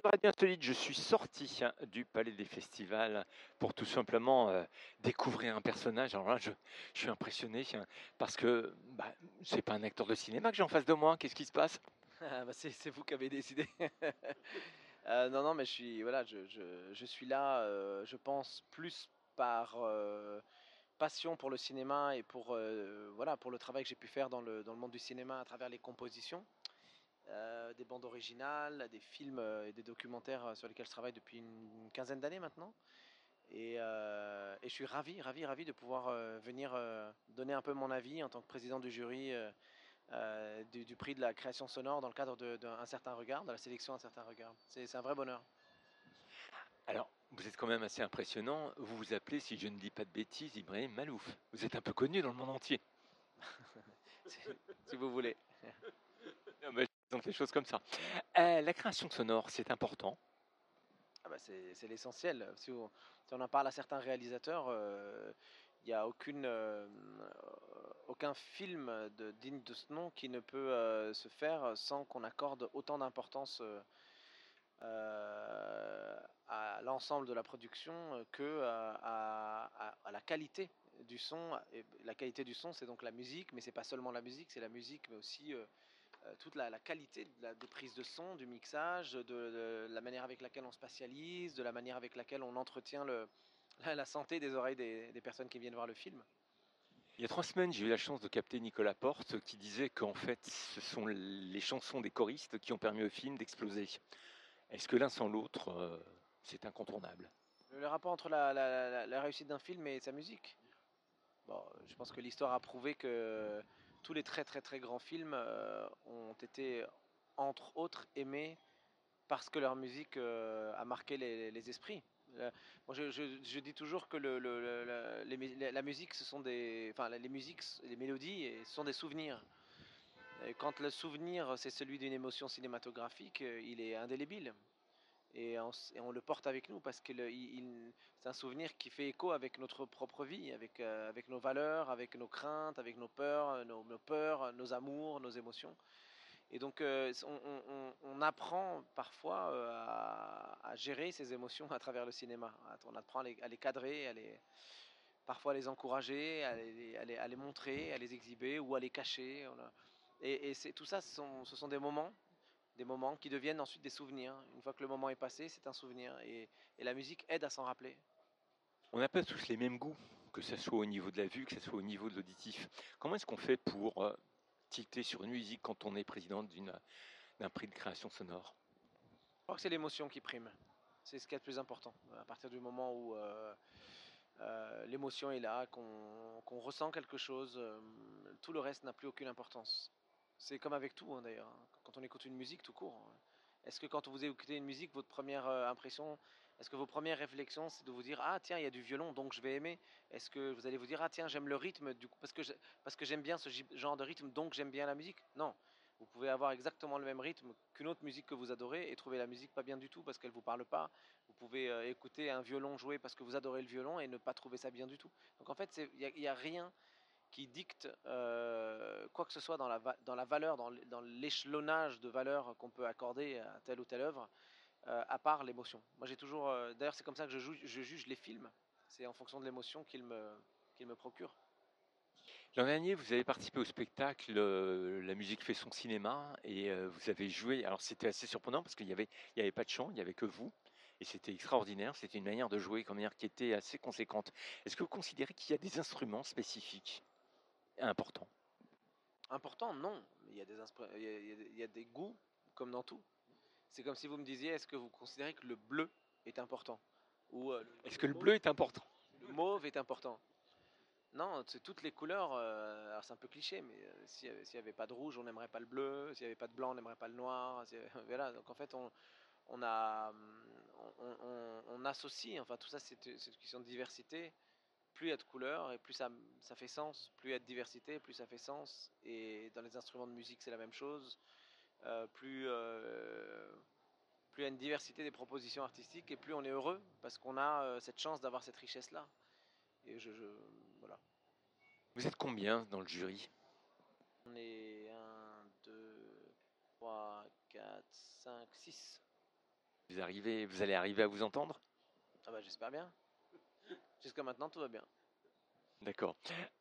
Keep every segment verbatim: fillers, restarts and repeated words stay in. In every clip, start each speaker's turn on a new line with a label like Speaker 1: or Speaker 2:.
Speaker 1: Radio Insolite, je suis sorti hein, du Palais des Festivals pour tout simplement euh, découvrir un personnage. Alors là, je, je suis impressionné hein, parce que bah, c'est pas un acteur de cinéma que j'ai en face de moi. Qu'est-ce qui se passe?
Speaker 2: Ah bah c'est c'est vous qui avez décidé. Euh, non, non, mais je suis, voilà, je, je- je suis là, euh, je pense, plus par euh, passion pour le cinéma et pour, euh, voilà, pour le travail que j'ai pu faire dans le, dans le monde du cinéma à travers les compositions, euh, des bandes originales, des films euh, et des documentaires euh, sur lesquels je travaille depuis une quinzaine d'années maintenant. Et, euh, et je suis ravi, ravi, ravi de pouvoir euh, venir euh, donner un peu mon avis en tant que président du jury euh, euh, du, du prix de la création sonore dans le cadre de- d'un certain regard, de la sélection Un certain regard. C'est c'est un vrai bonheur.
Speaker 1: Alors, vous êtes quand même assez impressionnant. Vous vous appelez, si je ne dis pas de bêtises, Ibrahim Malouf. Vous êtes un peu connu dans le monde entier.
Speaker 2: si, si vous voulez.
Speaker 1: Non, mais je présente les choses comme ça. Euh, la création sonore, c'est important.
Speaker 2: Ah bah c'est c'est l'essentiel. Si on, si on en parle à certains réalisateurs, euh, il n'y a aucune, euh, aucun film de, digne de ce nom qui ne peut euh, se faire sans qu'on accorde autant d'importance euh, euh, à l'ensemble de la production que à, à- à la qualité du son. Et la qualité du son, c'est donc la musique, mais c'est pas seulement la musique, c'est la musique, mais aussi euh, euh, toute la, la qualité de la, des prises de son, du mixage, de, de la manière avec laquelle on spatialise, de la manière avec laquelle on entretient le, la, la santé des oreilles des, des personnes qui viennent voir le film.
Speaker 1: Il y a trois semaines, j'ai eu la chance de capter Nicolas Porte qui disait qu'en fait, ce sont les chansons des choristes qui ont permis au film d'exploser. Est-ce que l'un sans l'autre, euh, c'est incontournable?
Speaker 2: Le rapport entre la, la- la- la réussite d'un film et sa musique. Bon, je pense que l'histoire a prouvé que tous les très très très grands films euh, ont été entre autres aimés parce que leur musique euh, a marqué les, les esprits. Euh, moi, je, je- je dis toujours que le- le- le- le- les mu- la musique, ce sont des, enfin, les musiques, les mélodies, et ce sont des souvenirs. Et quand le souvenir, c'est celui d'une émotion cinématographique, euh, il est indélébile. Et on, s- et on le porte avec nous parce que le- il- il- c'est un souvenir qui fait écho avec notre propre vie, avec, euh, avec nos valeurs, avec nos craintes, avec nos peurs, nos, nos peurs, nos amours, nos émotions. Et donc, euh, on, on- on apprend parfois euh, à, à gérer ces émotions à travers le cinéma. On apprend à les, à les cadrer, à les, parfois à les encourager, à les, à les- à les montrer, à les exhiber ou à les cacher. On a- Et, et c'est, tout ça, ce sont, ce sont des moments, des moments qui deviennent ensuite des souvenirs. Une fois que le moment est passé, c'est un souvenir. Et, et la musique aide à s'en rappeler.
Speaker 1: On n'a pas tous les mêmes goûts, que ce soit au niveau de la vue, que ce soit au niveau de l'auditif. Comment est-ce qu'on fait pour euh, tilter sur une musique quand on est président d'une, d'un prix de création sonore?
Speaker 2: Je crois que c'est l'émotion qui prime. C'est ce qui est le plus important. À partir du moment où euh, euh, l'émotion est là, qu'on qu'on ressent quelque chose, euh, tout le reste n'a plus aucune importance. C'est comme avec tout hein, d'ailleurs. Hein. Quand on écoute une musique tout court, hein. Est-ce que quand vous écoutez une musique, votre première euh, impression, est-ce que vos premières réflexions, c'est de vous dire ah tiens il y a du violon donc je vais aimer. Est-ce que vous allez vous dire ah tiens j'aime le rythme du coup parce que je- parce que j'aime bien ce genre de rythme donc j'aime bien la musique. Non, vous pouvez avoir exactement le même rythme qu'une autre musique que vous adorez et trouver la musique pas bien du tout parce qu'elle vous parle pas. Vous pouvez euh, écouter un violon jouer parce que vous adorez le violon et ne pas trouver ça bien du tout. Donc en fait, il n'y a, a, rien qui dicte euh, quoi que ce soit dans la, dans la valeur, dans l'échelonnage de valeur qu'on peut accorder à telle ou telle œuvre, euh, à part l'émotion. Moi j'ai toujours... Euh, D'ailleurs c'est comme ça que je, juge, je juge les films. C'est en fonction de l'émotion qu'ils me, qu'ils me procurent.
Speaker 1: L'an dernier, vous avez participé au spectacle euh, La musique fait son cinéma et euh, vous avez joué. Alors c'était assez surprenant parce qu'il n'y avait, il y avait pas de chant, il n'y avait que vous. Et c'était extraordinaire. C'était une manière de jouer, une manière qui était assez conséquente. Est-ce que vous considérez qu'il y a des instruments spécifiques importants?
Speaker 2: Important, non. Il y, a des il, y a, il y a des goûts comme dans tout. C'est comme si vous me disiez, est-ce que vous considérez que le bleu est important? Ou euh,
Speaker 1: Est-ce
Speaker 2: le,
Speaker 1: que
Speaker 2: le,
Speaker 1: le
Speaker 2: mauve,
Speaker 1: bleu est important?
Speaker 2: le mauve est important? Non, c'est toutes les couleurs. Euh, alors c'est un peu cliché, mais euh, s'il n'y avait pas de rouge, on n'aimerait pas le bleu. S'il n'y avait pas de blanc, on n'aimerait pas le noir. Voilà. Donc en fait, on, on a, on, on, on associe. Enfin, tout ça, c'est une question de diversité. Plus il y a de couleurs et plus ça, ça fait sens. Plus il y a de diversité, plus ça fait sens. Et dans les instruments de musique, c'est la même chose. Euh, plus euh, plus il y a une diversité des propositions artistiques et plus on est heureux parce qu'on a euh, cette chance d'avoir cette richesse-là. Et je, je, voilà.
Speaker 1: Vous êtes combien dans le jury?
Speaker 2: On est un, deux, trois, quatre, cinq, six.
Speaker 1: Vous arrivez, vous allez arriver à vous entendre?
Speaker 2: Ah bah, j'espère bien. Jusqu'à maintenant, tout va bien.
Speaker 1: D'accord.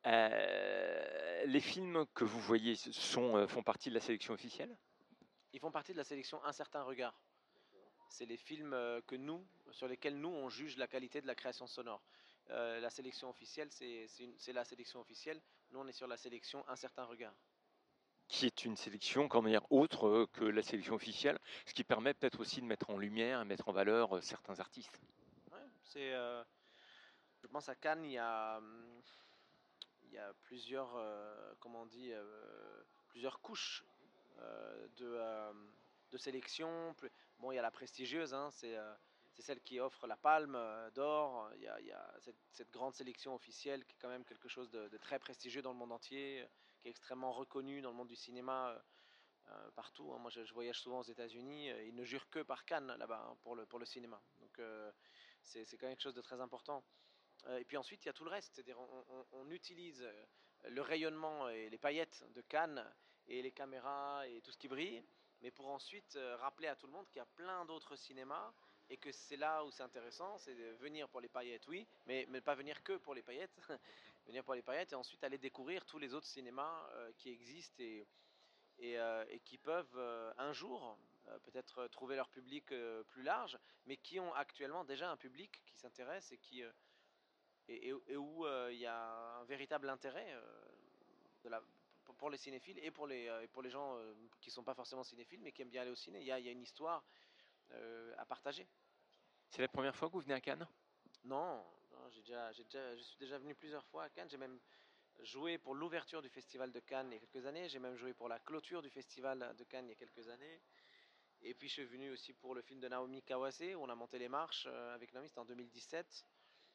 Speaker 1: Euh, les films que vous voyez sont, euh, font partie de la sélection officielle?
Speaker 2: Ils font partie de la sélection Un certain regard. C'est les films euh, que nous, sur lesquels nous, on juge la qualité de la création sonore. Euh, la sélection officielle, c'est c'est une- c'est la sélection officielle. Nous, on est sur la sélection Un certain regard.
Speaker 1: Qui est une sélection quand même autre euh, que la sélection officielle, ce qui permet peut-être aussi de mettre en lumière et mettre en valeur euh, certains artistes.
Speaker 2: Ouais, c'est, euh, je pense à Cannes, il y a, hum, il y a plusieurs, euh, comment on dit, euh, plusieurs couches euh, de, euh, de sélection. Plus- Bon, il y a la prestigieuse, hein, c'est euh, c'est celle qui offre la palme euh, d'or. Il y a, il y a cette, cette grande sélection officielle qui est quand même quelque chose de, de très prestigieux dans le monde entier, euh, qui est extrêmement reconnu dans le monde du cinéma euh, euh, partout, hein. Moi, je, je voyage souvent aux États-Unis. euh, Ils ne jurent que par Cannes là-bas, hein, pour le, pour le cinéma. Donc, euh, c'est c'est quand même quelque chose de très important. Euh, et puis ensuite, il y a tout le reste. C'est-à-dire, on, on- on utilise euh, le rayonnement et les paillettes de Cannes et les caméras et tout ce qui brille, mais pour ensuite euh, rappeler à tout le monde qu'il y a plein d'autres cinémas et que c'est là où c'est intéressant, c'est de venir pour les paillettes, oui, mais, mais pas venir que pour les paillettes, venir pour les paillettes et ensuite aller découvrir tous les autres cinémas euh, qui existent et, et, euh, et qui peuvent euh, un jour euh, peut-être trouver leur public euh, plus large, mais qui ont actuellement déjà un public qui s'intéresse et qui, euh, et, et- et où euh, il y a un véritable intérêt euh, de la- pour- pour les cinéphiles et pour les, euh, et pour les gens euh, qui ne sont pas forcément cinéphiles mais qui aiment bien aller au ciné. Il y a, il y a une histoire euh, à partager.
Speaker 1: C'est la première fois que vous venez à Cannes?
Speaker 2: Non, non, j'ai déjà, j'ai déjà- je suis déjà venu plusieurs fois à Cannes. J'ai même joué pour l'ouverture du festival de Cannes il y a quelques années. J'ai même joué pour la clôture du festival de Cannes il y a quelques années. Et puis je suis venu aussi pour le film de Naomi Kawase où on a monté les marches euh, avec Naomi, c'était en deux mille dix-sept.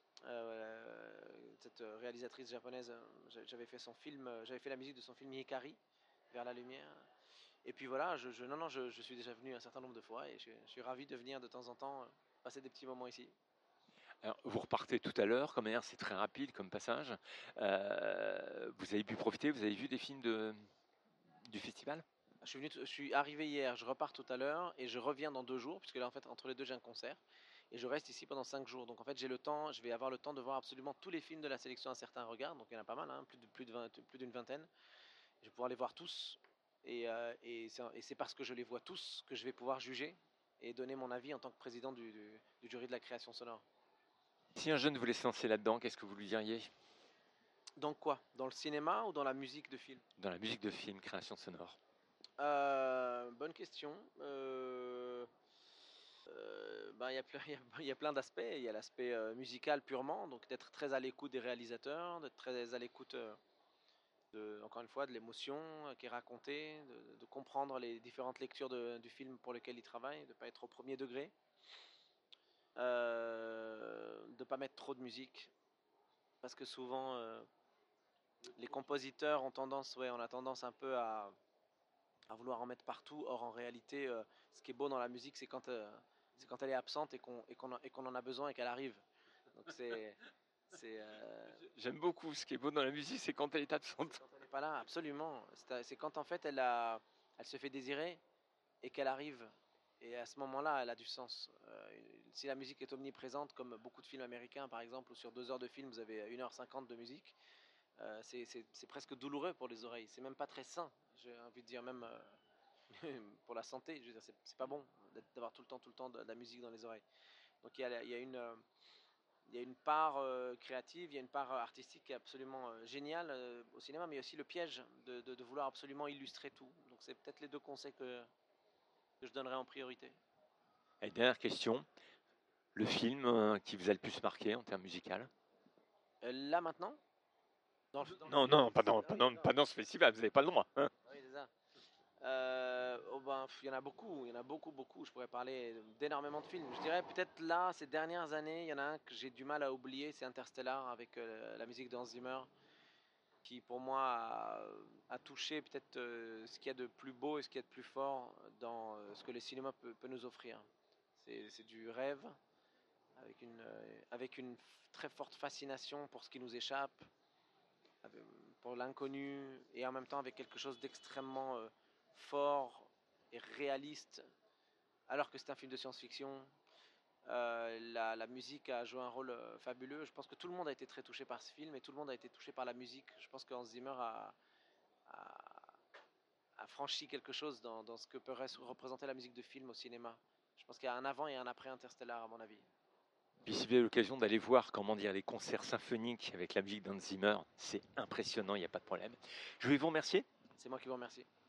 Speaker 2: Euh, cette réalisatrice japonaise, j'avais fait son film, j'avais fait la musique de son film Hikari, Vers la lumière. Et puis voilà, je, je non, non, je, je suis déjà venu un certain nombre de fois et je, je suis ravi de venir de temps en temps euh, passer des petits moments ici.
Speaker 1: Alors, vous repartez tout à l'heure, comme d'ailleurs c'est très rapide comme passage. Euh, vous avez pu profiter, vous avez vu des films de, du festival?
Speaker 2: Je suis, venu, je suis arrivé hier, je repars tout à l'heure et je reviens dans deux jours, puisque là en fait entre les deux j'ai un concert et je reste ici pendant cinq jours. Donc en fait j'ai le temps, je vais avoir le temps de voir absolument tous les films de la sélection Un certain regard. Donc il y en a pas mal, hein, plus de plus de vingt, plus d'une vingtaine. Je vais pouvoir les voir tous et, euh, et c'est et c'est parce que je les vois tous que je vais pouvoir juger et donner mon avis en tant que président du, du, du jury de la création sonore.
Speaker 1: Si un jeune voulait se lancer là-dedans, qu'est-ce que vous lui diriez?
Speaker 2: Donc quoi? Dans le cinéma ou dans la musique de film?
Speaker 1: Dans la musique de film, création sonore.
Speaker 2: Euh, bonne question. Euh, euh, ben, il y a plein, il y a- il y a plein d'aspects. Il y a l'aspect euh, musical purement, donc d'être très à l'écoute des réalisateurs, d'être très à l'écoute, euh, de, encore une fois, de l'émotion euh, qui est racontée, de, de comprendre les différentes lectures de- du film pour lequel ils travaillent, de ne pas être au premier degré, euh, de ne pas mettre trop de musique, parce que souvent euh, les compositeurs ont tendance, ouais, on a tendance un peu à, à vouloir en mettre partout. Or, en réalité, euh, ce qui est beau dans la musique, c'est quand, euh, c'est quand elle est absente et qu'on et qu'on et qu'on en a besoin et qu'elle arrive. Donc c'est c'est euh,
Speaker 1: J'aime beaucoup ce qui est beau dans la musique, c'est quand elle est
Speaker 2: c'est
Speaker 1: absente.
Speaker 2: quand elle n'est pas là, absolument. C'est c'est quand en fait elle a, elle se fait désirer et qu'elle arrive. Et à ce moment-là, elle a du sens. Euh, si la musique est omniprésente, comme beaucoup de films américains, par exemple, où sur deux heures de film, vous avez une heure cinquante de musique, euh, c'est c'est- c'est presque douloureux pour les oreilles. C'est même pas très sain, j'ai envie de dire, même euh, pour la santé. Je veux dire, c'est c'est pas bon d'avoir tout le temps, tout le temps de, de la musique dans les oreilles. Donc il y a, il y a une, euh, il y a une part euh, créative, il y a une part euh, artistique qui est absolument euh, géniale euh, au cinéma, mais il y a aussi le piège de, de- de vouloir absolument illustrer tout. Donc c'est peut-être les deux conseils que, que je donnerais en priorité.
Speaker 1: Et dernière question, le film euh, qui vous a le plus marqué en termes musical?
Speaker 2: Euh, là maintenant, dans le, dans le
Speaker 1: Non,
Speaker 2: film,
Speaker 1: non, pas dans,
Speaker 2: ah
Speaker 1: pas
Speaker 2: oui,
Speaker 1: dans,
Speaker 2: d'accord.
Speaker 1: pas dans ce festival, vous n'avez pas le droit, hein.
Speaker 2: Ah oui, c'est ça. Euh, oh ben, il y en a beaucoup, il y en a beaucoup, beaucoup. Je pourrais parler d'énormément de films. Je dirais peut-être là, ces dernières années, il y en a un que j'ai du mal à oublier, c'est Interstellar avec euh, la musique d'Hans Zimmer, qui pour moi a, a touché peut-être euh, ce qu'il y a de plus beau et ce qu'il y a de plus fort dans euh, ce que le cinéma peut, peut nous offrir. C'est, c'est du rêve avec une, euh, avec une très forte fascination pour ce qui nous échappe, pour l'inconnu, et en même temps avec quelque chose d'extrêmement euh, fort et réaliste alors que c'est un film de science-fiction. Euh, la, la musique a joué un rôle euh, fabuleux. Je pense que tout le monde a été très touché par ce film et tout le monde a été touché par la musique. Je pense que Hans Zimmer a, a, a franchi quelque chose dans, dans ce que peut représenter la musique de film au cinéma. Je pense qu'il y a un avant et un après Interstellar, à mon avis.
Speaker 1: Puis si vous avez l'occasion d'aller voir, comment dire, les concerts symphoniques avec la musique d'Hans Zimmer, c'est impressionnant, il n'y a pas de problème. Je vais vous remercier.
Speaker 2: C'est moi qui vous remercie.